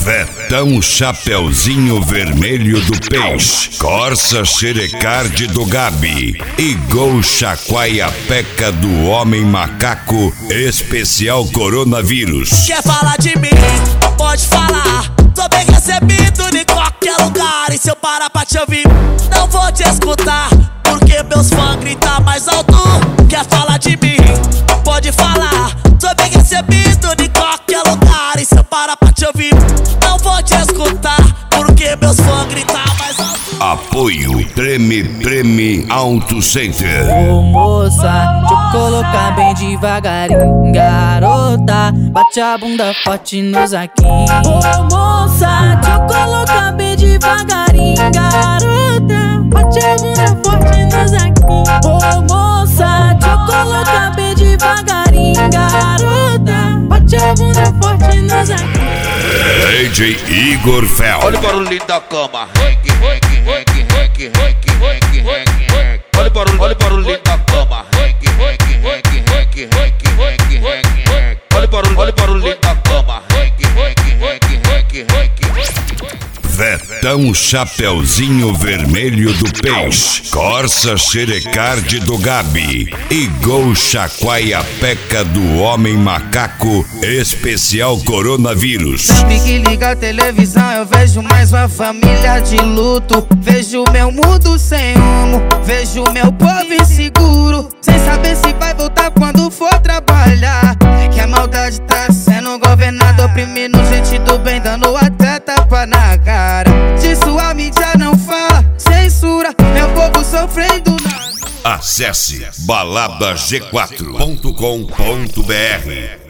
Vetão Chapeuzinho Vermelho do Peixe, Corsa Xerecard do Gabi e Gol Chacoalha Peca do Homem Macaco, especial coronavírus. Quer falar de mim? Pode falar. Tô bem recebido em qualquer lugar. E se eu parar pra te ouvir, não vou te escutar, porque meus fãs gritam mais alto. Quer falar de mim? Pode falar. Tô bem recebido em qualquer lugar. E se eu parar pra te ouvir, não vou te escutar, porque meus fãs gritam mais alto. Apoio Treme Auto Center. Ô moça, deixa eu colocar bem devagarinho. Garota, bate a bunda forte no zaquinho. Ô moça, deixa eu colocar bem devagarinho. Garota, bate a bunda forte no zaquinho. Ô moça, deixa eu colocar bem devagarinho. Garota, bate a bunda forte no zaquinho. DJ Igor Fel. Olha o barulhinho da cama. Olha o barulhinho da cama. Olha o barulhinho da cama. Vetão Chapeuzinho Vermelho do Peixe, Corsa Xerecard do Gabi e Gol Chacoalha Peca do Homem Macaco, especial coronavírus. Sempre que liga a televisão eu vejo mais uma família de luto. Vejo meu mundo sem rumo, vejo meu povo inseguro, sem saber se vai voltar quando for trabalhar. Que a maldade tá sendo governada, oprimindo gente do bem, dando até tapa na cara. Disso a mídia não fala, censura meu povo sofrendo na... Acesse baladag4.com.br.